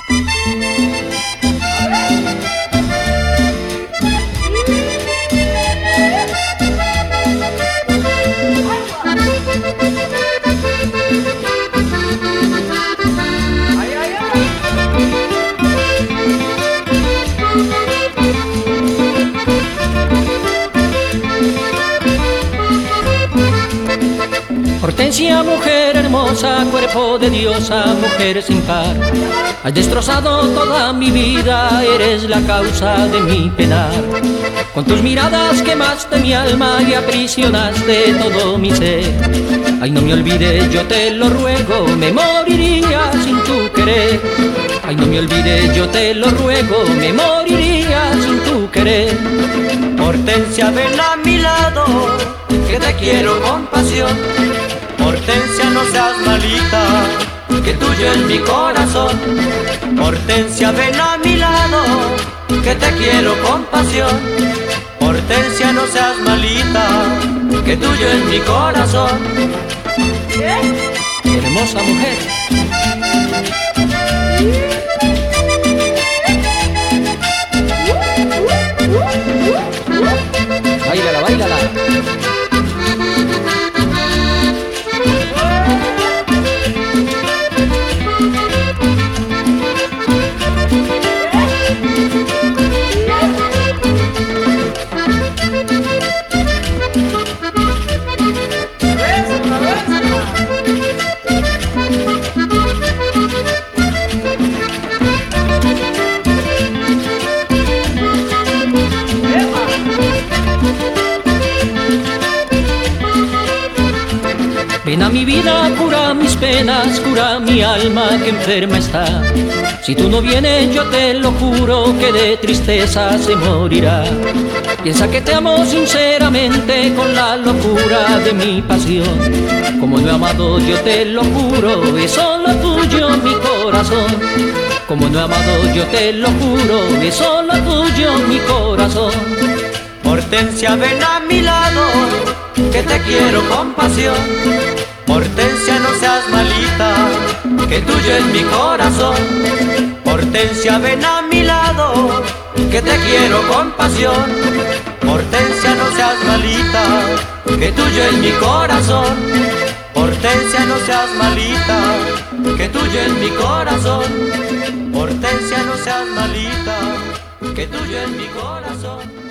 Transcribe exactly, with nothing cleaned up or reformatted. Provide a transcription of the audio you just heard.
Hortensia, mujer hermosa, cuerpo de diosa, mujer sin par. Has destrozado toda mi vida, eres la causa de mi penar. Con tus miradas quemaste mi alma y aprisionaste todo mi ser. Ay, no me olvides, yo te lo ruego, me moriría sin tu querer. Ay, no me olvides, yo te lo ruego, me moriría sin tu querer. Hortensia, ven a mi lado, que te quiero con pasión. Hortensia, no seas malita, que tuyo es mi corazón. Hortensia, ven a mi lado, que te quiero con pasión. Hortensia, no seas malita, que tuyo es mi corazón. ¿Qué? Hermosa mujer. Báilala, báilala. Ven a mi vida, cura mis penas, cura mi alma que enferma está. Si tú no vienes, yo te lo juro que de tristeza se morirá. Piensa que te amo sinceramente con la locura de mi pasión. Como no he amado, yo te lo juro, es solo tuyo mi corazón. Como no he amado, yo te lo juro, es solo tuyo mi corazón. Hortensia, ven a mi lado, que te quiero con pasión. Hortensia, no seas malita, que tuyo es mi corazón. Hortensia, ven a mi lado, que te quiero con pasión. Hortensia, no seas malita, que tuyo es mi corazón. Hortensia, no seas malita, que tuyo es mi corazón. Hortensia, no seas malita, que tuyo es mi corazón.